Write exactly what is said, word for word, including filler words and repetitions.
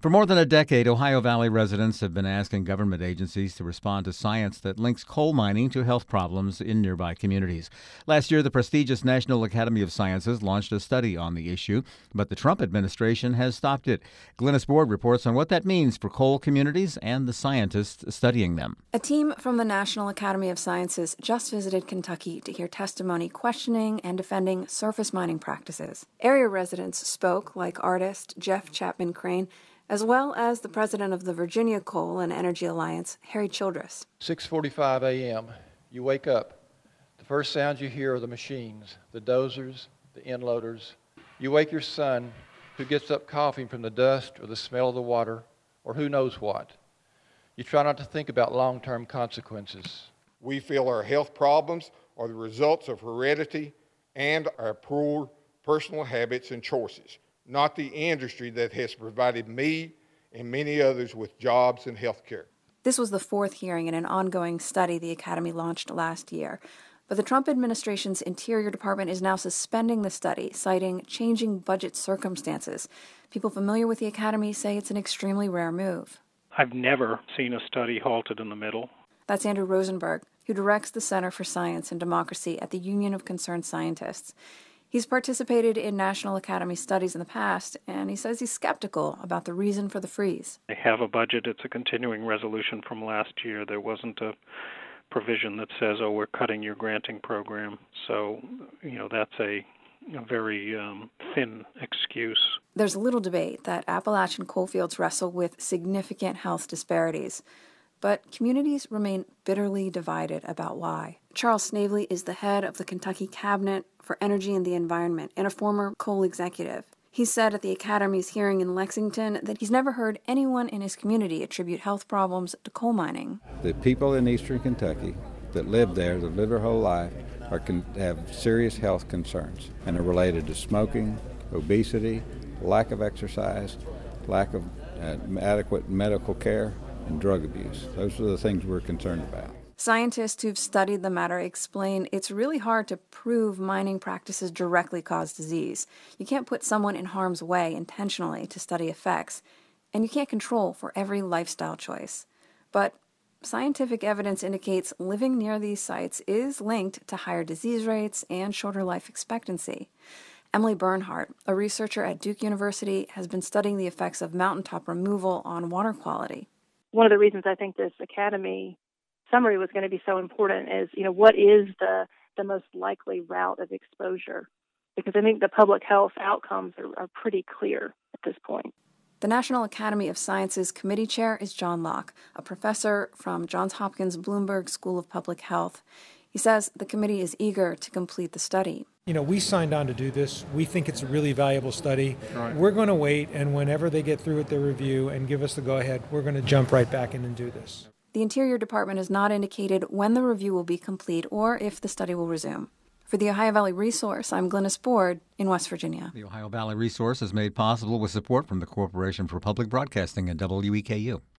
For more than a decade, Ohio Valley residents have been asking government agencies to respond to science that links coal mining to health problems in nearby communities. Last year, the prestigious National Academy of Sciences launched a study on the issue, but the Trump administration has stopped it. Glynis Board reports on what that means for coal communities and the scientists studying them. A team from the National Academy of Sciences just visited Kentucky to hear testimony questioning and defending surface mining practices. Area residents spoke, like artist Jeff Chapman Crane, as well as the president of the Virginia Coal and Energy Alliance, Harry Childress. six forty-five a.m., you wake up. The first sounds you hear are the machines, the dozers, the end loaders. You wake your son, who gets up coughing from the dust or the smell of the water, or who knows what. You try not to think about long-term consequences. We feel our health problems are the results of heredity and our poor personal habits and choices, not the industry that has provided me and many others with jobs and health care. This was the fourth hearing in an ongoing study the Academy launched last year. But the Trump administration's Interior Department is now suspending the study, citing changing budget circumstances. People familiar with the Academy say it's an extremely rare move. I've never seen a study halted in the middle. That's Andrew Rosenberg, who directs the Center for Science and Democracy at the Union of Concerned Scientists. He's participated in National Academy studies in the past, and he says he's skeptical about the reason for the freeze. They have a budget. It's a continuing resolution from last year. There wasn't a provision that says, oh, we're cutting your granting program. So, you know, that's a, a very um, thin excuse. There's little debate that Appalachian coalfields wrestle with significant health disparities. But communities remain bitterly divided about why. Charles Snavely is the head of the Kentucky Cabinet for Energy and the Environment and a former coal executive. He said at the Academy's hearing in Lexington that he's never heard anyone in his community attribute health problems to coal mining. The people in eastern Kentucky that live there, that live their whole life, are con- have serious health concerns and are related to smoking, obesity, lack of exercise, lack of uh, adequate medical care, and drug abuse. Those are the things we're concerned about. Scientists who've studied the matter explain it's really hard to prove mining practices directly cause disease. You can't put someone in harm's way intentionally to study effects, and you can't control for every lifestyle choice. But scientific evidence indicates living near these sites is linked to higher disease rates and shorter life expectancy. Emily Bernhardt, a researcher at Duke University, has been studying the effects of mountaintop removal on water quality. One of the reasons I think this Academy summary was going to be so important is, you know, what is the, the most likely route of exposure? Because I think the public health outcomes are, are pretty clear at this point. The National Academy of Sciences Committee Chair is John Locke, a professor from Johns Hopkins Bloomberg School of Public Health. He says the committee is eager to complete the study. You know, we signed on to do this. We think it's a really valuable study. Right. We're going to wait, and whenever they get through with their review and give us the go-ahead, we're going to jump right back in and do this. The Interior Department has not indicated when the review will be complete or if the study will resume. For the Ohio Valley Resource, I'm Glynis Board in West Virginia. The Ohio Valley Resource is made possible with support from the Corporation for Public Broadcasting and W E K U.